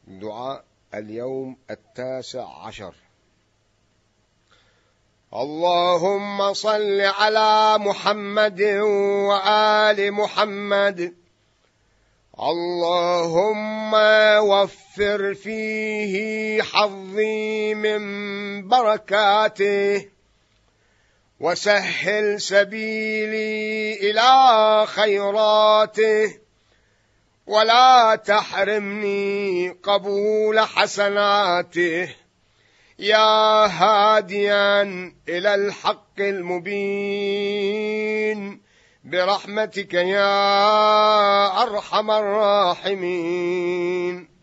دعاء اليوم 19. اللهم صل على محمد وآل محمد. اللهم وفر فيه حظي من بركاته، وسهل سبيلي إلى خيراته، ولا تحرمني قبول حسناته، يا هاديا إلى الحق المبين، برحمتك يا أرحم الراحمين.